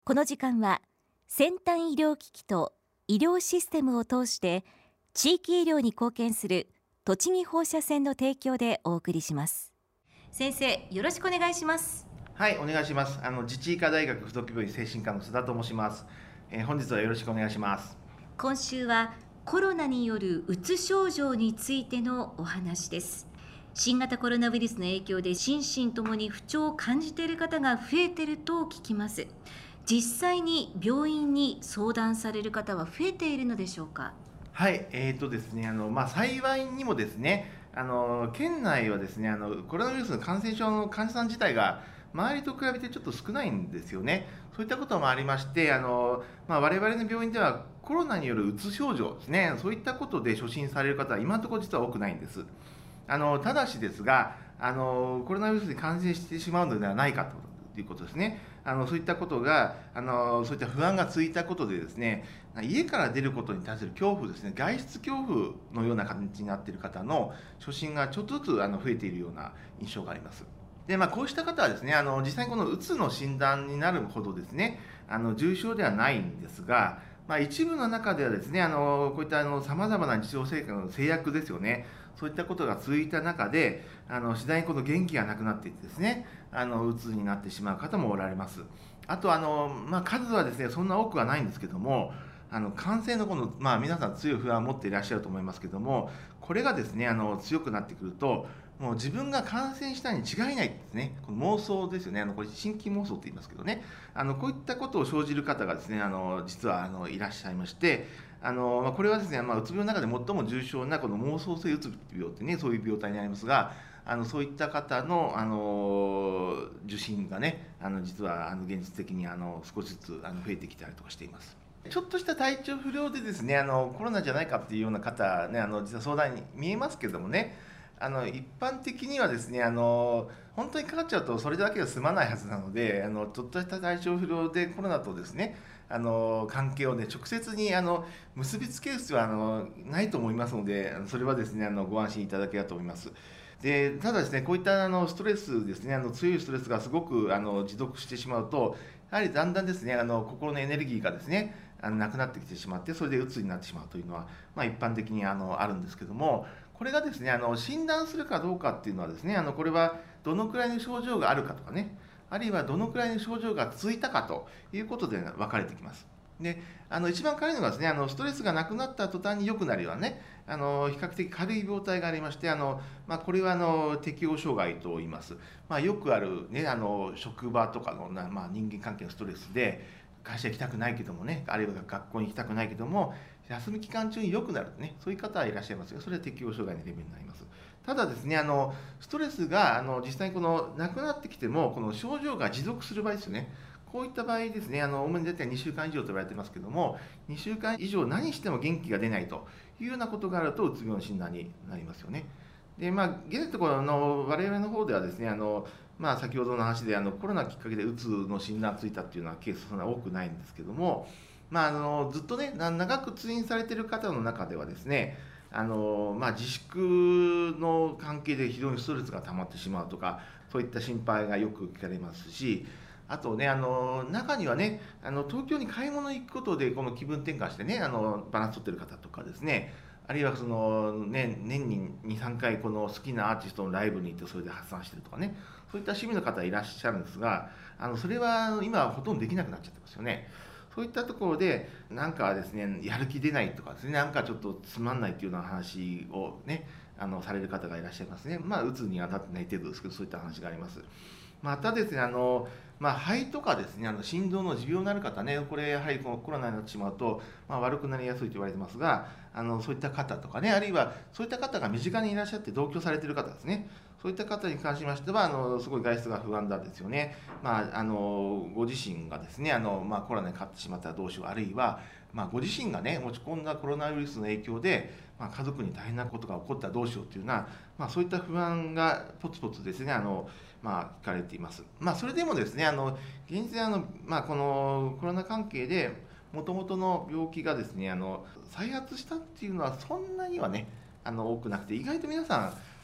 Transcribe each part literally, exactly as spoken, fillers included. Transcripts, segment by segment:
この時間は先端医療機器と医療システムを通して地域医療に貢献する栃木放射線の提供でお送りします。先生、よろしくお願いします。 はい、お願いします。あの自治医科大学附属病院精神科の須田と申します。えー、本日はよろしくお願いします。 今週はコロナによるうつ症状についてのお話です。新型コロナウイルスの影響で心身ともに不調を感じている方が増えていると聞きます。実際に病院に相談される方は増えているのでしょうか。 はい、えーとですね、あのまあ、幸いにもですね、あの県内はですね、あのコロナウイルスの感染症の患者さん自体が周りと比べてちょっと少ないんですよね。そういったこともありまして、あの、まあ、我々の病院ではコロナによるうつ症状ですね、そういったことで初診される方は今のところ実は多くないんです。あのただしですが、あのコロナウイルスに感染してしまうのではないかということですね。あのそういったことがあのそういった不安がついたことでですね、家から出ることに対する恐怖ですね、外出恐怖のような感じになっている方の初診がちょっとずつあの増えているような印象があります。で、まあ、こうした方はですね、あの実際にこのうつの診断になるほどですね、あの重症ではないんですが、まあ、一部の中ではですね、あのこういったさまざまな日常生活の制約ですよね、そういったことが続いた中で、あの次第にこの元気がなくなっていってですね、あのうつになってしまう方もおられます。あとあの、まあ、数はですねそんな多くはないんですけども、あの感染のこの、まあ、皆さん強い不安を持っていらっしゃると思いますけども、これがですねあの強くなってくると、もう自分が感染したに違いないですね、この妄想ですよね、あのこれ心筋妄想って言いますけどね、あのこういったことを生じる方がですねあの実はあのいらっしゃいまして、あのまあ、これはですね、まあ、うつ病の中で最も重症なこの妄想性うつ病ってね、そういう病態になりますが、あのそういった方の、あの受診がね、あの実はあの現実的にあの少しずつあの増えてきたりとかしています。ちょっとした体調不良でですね、あのコロナじゃないかっていうような方、ね、あの実は相談に見えますけどもね、あの一般的にはですね、あの本当にかかっちゃうとそれだけでは済まないはずなので、あのちょっとした体調不良でコロナとですね、あの関係をね直接にあの結びつける必要はあのないと思いますので、それはですねあのご安心いただければと思います。でただですね、こういったあのストレスですね、あの強いストレスがすごくあの持続してしまうと、やはりだんだんですね、あの心のエネルギーがですね、あのなくなってきてしまって、それでうつになってしまうというのは、まあ、一般的にあのあるんですけども、これがですね、あの診断するかどうかっていうのはですね、あのこれはどのくらいの症状があるかとかね、あるいはどのくらいの症状が続いたかということで分かれてきます。であの一番軽いのがですね、あのストレスがなくなった途端に良くなるようなね、あの比較的軽い病態がありまして、あの、まあ、これはあの適応障害と言います。まあ、よくある、ね、あの職場とかの、まあ、人間関係のストレスで、会社行きたくないけどもね、あるいは学校に行きたくないけども、休み期間中に良くなるね、そういう方はいらっしゃいますが、それは適応障害のレベルになります。ただですね、あのストレスがあの実際にこのなくなってきても、この症状が持続する場合ですよね。こういった場合ですね、あの、主に大体にしゅうかん以上と言われてますけども、にしゅうかん以上何しても元気が出ないというようなことがあると、うつ病の診断になりますよね。で、まあ、現在のところの我々の方ではですね、あの、まあ、先ほどの話であのコロナきっかけでうつの診断がついたっていうのはケースそんな多くないんですけども、まあ、あのずっとね長く通院されている方の中ではですね、あの、まあ、自粛の関係で非常にストレスが溜まってしまうとか、そういった心配がよく聞かれますし、あとね、あの中にはね、あの東京に買い物に行くことでこの気分転換してね、あのバランス取ってる方とかですね、あるいはその、ね、年にに、さんかいこの好きなアーティストのライブに行ってそれで発散してるとかね、そういった趣味の方いらっしゃるんですが、あのそれは今はほとんどできなくなっちゃってますよね。そういったところで、なんかですね、やる気出ないとかですね、なんかちょっとつまんないっていうような話をね、あのされる方がいらっしゃいますね。まあ、うつにはなってない程度ですけど、そういった話があります。またですね、あの、まあ、肺とかですね、あの心臓の持病のある方ね、これやはりこのコロナになってしまうと、まあ、悪くなりやすいと言われてますが、あのそういった方とかね、あるいはそういった方が身近にいらっしゃって同居されている方ですね、そういった方に関しましては、あのすごい外出が不安だですよね、まあ、あのご自身がですね、あの、まあ、コロナにかかってしまったらどうしよう、あるいは、まあ、ご自身がね、持ち込んだコロナウイルスの影響で、まあ、家族に大変なことが起こったらどうしようというような、まあ、そういった不安がポツポツですね、あのまあ、聞かれています。まあ、それでもですね、あの現実あの、まあ、このコロナ関係で、もともとの病気がですね、あの再発したっていうのはそんなにはね、あの多くなくて、意外と皆さん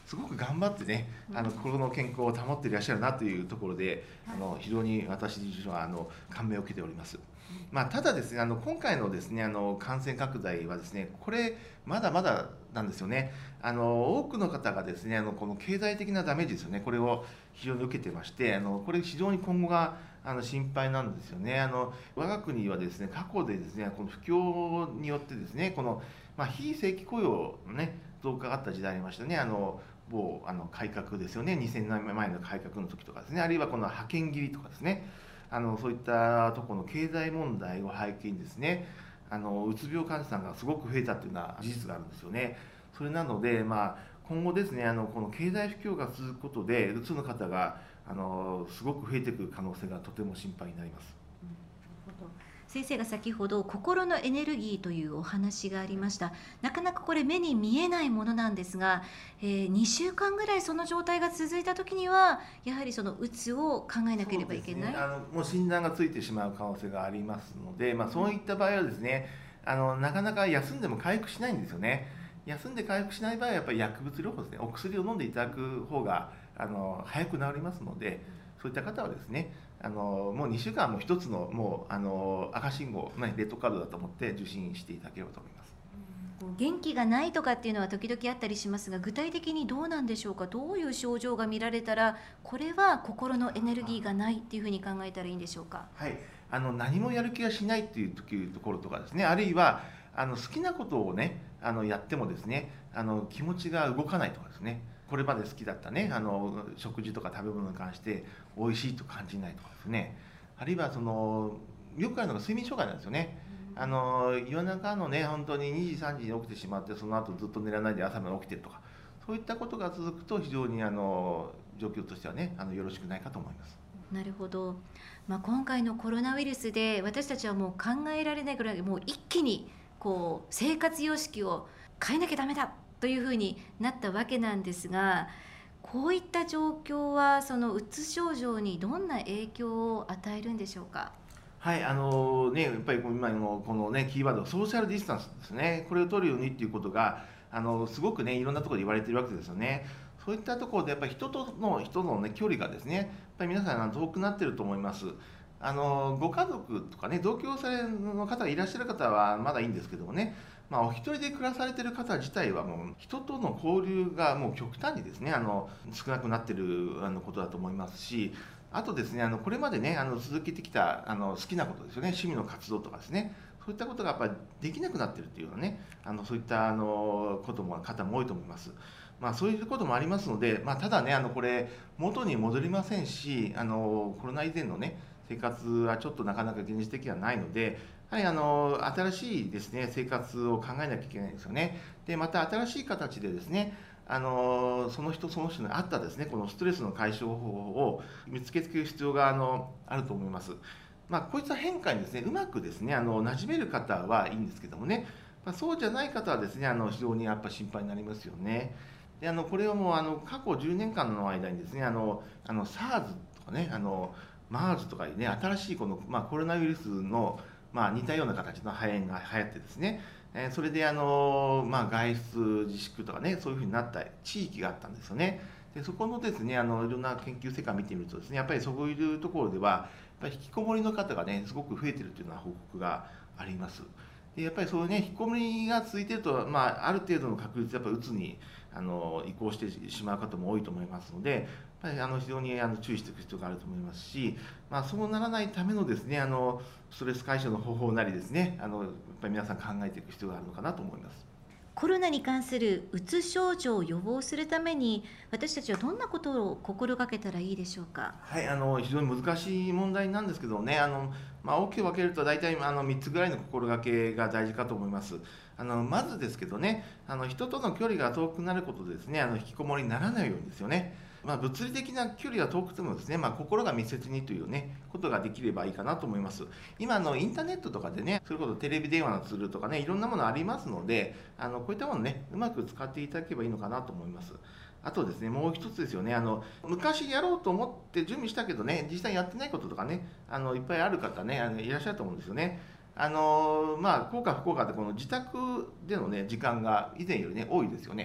すごく頑張ってね、あの心の健康を保っていらっしゃるなというところで、あの非常に私自身はあの感銘を受けております。まあ、ただですね、あの今回のですね、あの感染拡大はですね、これまだまだなんですよね。あの多くの方がですね、あのこの経済的なダメージですよね、これを非常に受けてまして、あのこれ非常に今後があの心配なんですよね。あの我が国はですね、過去でですね、この不況によってですね、このまあ、非正規雇用のね増加があった時代ありましたね。あの某あの改革ですよね。にせんねんまえの改革の時とかですね、あるいはこの派遣切りとかですね。あのそういったところの経済問題を背景にですね、あのうつ病患者さんがすごく増えたというような事実があるんですよね。それなので、まあ、今後ですね、あのこの経済不況が続くことで、うつの方があのすごく増えてくる可能性がとても心配になります。 先生が先ほど心のエネルギーというお話がありました。なかなかこれ目に見えないものなんですが、えー、にしゅうかんぐらいその状態が続いた時にはやはりそのうつを考えなければいけない。 そうですね、あのもう診断がついてしまう可能性がありますので、まあ、そういった場合はですね、あのなかなか休んでも回復しないんですよね。休んで回復しない場合はやっぱり薬物療法ですね、お薬を飲んでいただく方があの早く治りますので、そういった方はですね、あのもうにしゅうかんはもう一つのもうあの赤信号、ね、レッドカードだと思って受診していただければと思います。 元気がないとかっていうのは時々あったりしますが、具体的にどうなんでしょうか。どういう症状が見られたらこれは心のエネルギーがないっていうふうに考えたらいいんでしょうか。 はい、あの何もやる気がしないっていう時ところとかですね、あるいはあの好きなことをねあのやってもですね、あの気持ちが動かないとかですね、これまで好きだったねあの食事とか食べ物に関して美味しいと感じないとかですね、あるいはそのよくあるのが睡眠障害なんですよね。あの夜中のね本当ににじさんじに起きてしまって、その後ずっと寝らないで朝まで起きてるとか、そういったことが続くと非常にあの状況としてはねあのよろしくないかと思います。 なるほど、まあ、今回のコロナウイルスで私たちはもう考えられないぐらいもう一気にこう生活様式を変えなきゃダメだというふうになったわけなんですが、こういった状況はそのうつ症状にどんな影響を与えるんでしょうか。 はい、あのね、やっぱり今のこのね、キーワード、ソーシャルディスタンスですね、これを取るようにっていうことが、あのすごくね、いろんなところで言われてるわけですよね。そういったところで、やっぱり人との人の、ね、距離がですね、やっぱり皆さん遠くなってると思います。あのご家族とかね、同居されの方がいらっしゃる方はまだいいんですけどもね、まあ、お一人で暮らされてる方自体は、もう人との交流がもう極端にですね、あの少なくなってるあのことだと思いますし、あとですね、あのこれまでね、あの続けてきたあの好きなことですよね、趣味の活動とかですね、そういったことがやっぱりできなくなっているというようなね、あのそういったあのことも方も多いと思います。まあ、そういうこともありますので、まあ、ただね、あのこれ、元に戻りませんし、あのコロナ以前のね、生活はちょっとなかなか現実的ではないので、やはりあの新しいですね、生活を考えなきゃいけないんですよね。で、また新しい形でですね、あのその人その人に合ったですね、このストレスの解消方法を見つけつける必要があのあると思います。まあ、こういった変化にですね、うまくですね、あの馴染める方はいいんですけどもね、まあ、そうじゃない方はですね、あの非常にやっぱ心配になりますよね。で、あのこれはもうあの過去じゅうねんかんの間にですね、あのあの SARS とかね、あの MERS とかいうね、新しいこの、まあ、コロナウイルスの、まあ、似たような形の肺炎が流行ってですね、えーそれであの、まあ、外出自粛とかね、そういうふうになった地域があったんですよね。でそこのですね、あのいろんな研究成果を見てみるとですね、やっぱりそういうところでは、やっぱり引きこもりの方がね、すごく増えているというような報告があります。でやっぱりそういうね、引きこもりが続いていると、まあ、ある程度の確率でやっぱりうつにあの移行してしまう方も多いと思いますので、やっぱりあの非常にあの注意していく必要があると思いますし、まあ、そうならないためのですね、あのストレス解消の方法なりですね、あのやっぱり皆さん考えていく必要があるのかなと思います。 コロナに関するうつ症状を予防するために私たちはどんなことを心がけたらいいでしょうか。 はい、あの非常に難しい問題なんですけどね、あのまあ、大きく分けると大体あのみっつぐらいの心がけが大事かと思います。あのまずですけどね、あの人との距離が遠くなることでですね、あの引きこもりにならないようにですよね。まあ、物理的な距離は遠くてもですね、まあ、心が密接にというね、ことができればいいかなと思います。今あのインターネットとかでね、それこそテレビ電話のツールとかね、いろんなものありますので、あのこういったものね、うまく使っていただければいいのかなと思います。あとですね、もう一つですよね、あの昔やろうと思って準備したけどね、実際やってないこととかね、あのいっぱいある方ね、あのいらっしゃると思うんですよね。あのまあ、効果不効果でこの自宅での、ね、時間が以前よりね、多いですよね。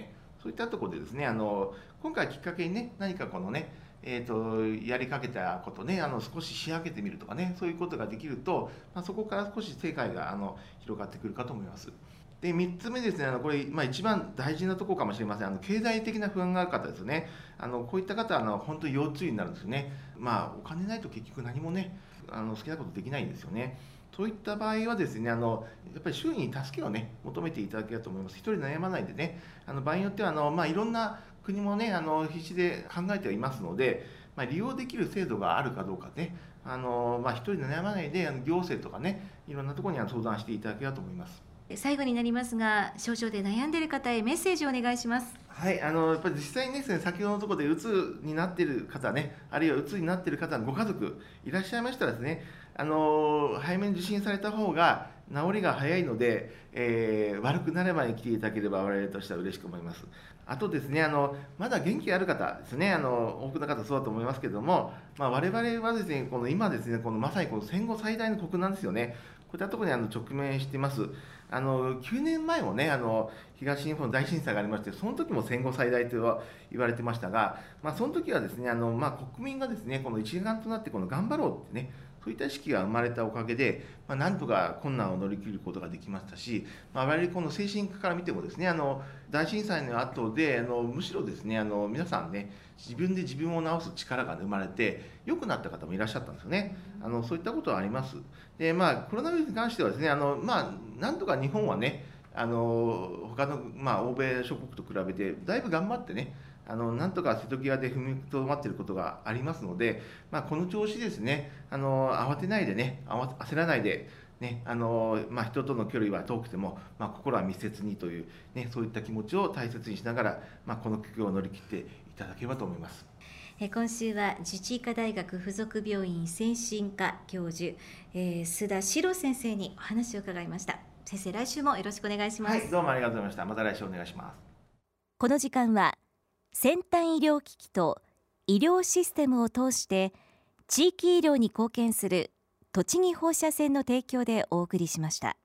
そういったところでですね、あの今回きっかけにね、何かこのね、えー、とやりかけたことね、あの少し仕上げてみるとかね、そういうことができると、まあ、そこから少し世界があの広がってくるかと思います。でみっつめですね、あのこれ、まあ、一番大事なところかもしれません、あの経済的な不安がある方ですね、あのこういった方はあの本当に腰痛になるんですよね、まあ、お金ないと結局何もね、あの好きなことできないんですよね。そういった場合はですね、あのやっぱり周囲に助けをね、求めていただければと思います。一人悩まないでね、あの場合によってはあの、まあ、いろんな国もね、あの必死で考えてはいますので、まあ、利用できる制度があるかどうかね、あのまあ、一人で悩まないで、あの行政とかね、いろんなところにあの相談していただければと思います。 最後になりますが、症状で悩んでいる方へメッセージをお願いします。 はい、あのやっぱり実際にですね、先ほどのところでうつになっている方ね、あるいはうつになっている方のご家族いらっしゃいましたらですね、あの早めに受診された方が治りが早いので、えー、悪くなる前に来ていただければ我々としては嬉しく思います。あとですね、あのまだ元気ある方ですね、あの多くの方そうだと思いますけれども、まあ、我々はですね、この今ですね、このまさにこの戦後最大の国難ですよね。こういったところにあの直面しています。あのきゅうねんまえもね、あの東日本大震災がありまして、その時も戦後最大とは言われてましたが、まあ、その時はですね、あのまあ、国民がですね、この一丸となってこの頑張ろうってね、そういった意識が生まれたおかげで、まあ、なんとか困難を乗り切ることができましたし、まあ、我々この精神科から見てもですね、あの大震災の後であのむしろですね、あの皆さんね、自分で自分を治す力が生まれて良くなった方もいらっしゃったんですよね。あのそういったことはあります。で、まあ、コロナウイルスに関してはですね、あのまあ、なんとか日本はね、あの他の、まあ、欧米諸国と比べてだいぶ頑張ってね、あのなんとか瀬戸際で踏みとどまっていることがありますので、まあ、この調子ですね、あの慌てないでね、焦らないで、ね、あのまあ、人との距離は遠くても、まあ、心は密接にという、ね、そういった気持ちを大切にしながら、まあ、この危機を乗り切っていただければと思います。 今週は自治医科大学附属病院精神科教授、えー、須田史郎先生にお話を伺いました。先生、来週もよろしくお願いします。 はい、どうもありがとうございました。また来週お願いします。 この時間は先端医療機器と医療システムを通して地域医療に貢献する栃木放射線の提供でお送りしました。